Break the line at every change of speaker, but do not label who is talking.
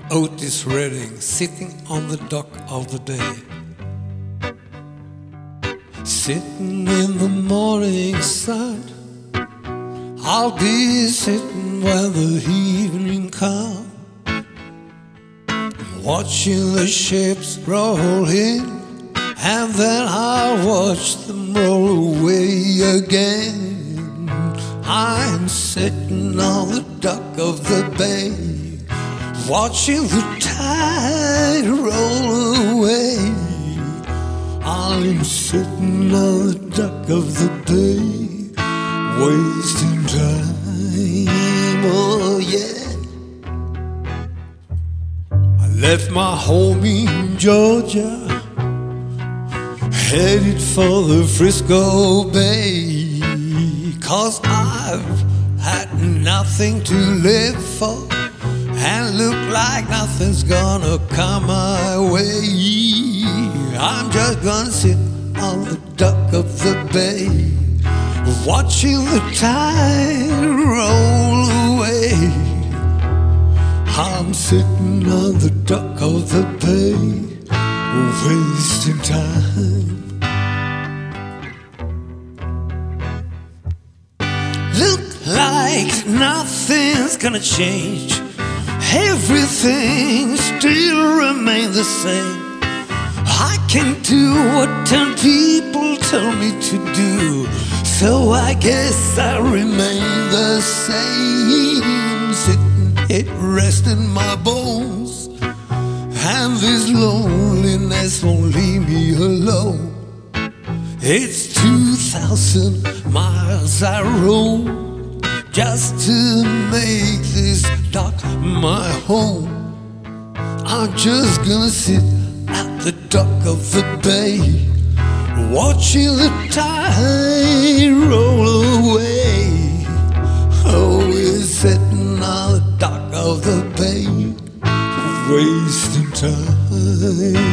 Otis Redding, sitting on the dock of the day. Sitting in the morning sun, I'll be sitting when the evening comes, watching the ships roll in, and then I'll watch them roll away again. I'm sitting on the dock of the bay, watching the tide roll away. I'm sitting on the dock of the bay, wasting time, oh yeah. I left my home in Georgia, headed for the Frisco Bay, 'cause I've had nothing to live for, and look like nothing's gonna come my way. I'm just gonna sit on the dock of the bay, watching the tide roll away. I'm sitting on the dock of the bay, wasting time. Look like nothing's gonna change, everything still remains the same. I can do what 10 people tell me to do, so I guess I remain the same. Sitting here resting my bones, and this loneliness won't leave me alone. It's 2,000 miles I roam just to make this dock my home. I'm just gonna sit at the dock of the bay, watching the tide roll away. Oh, we're sitting on the dock of the bay, wasting time.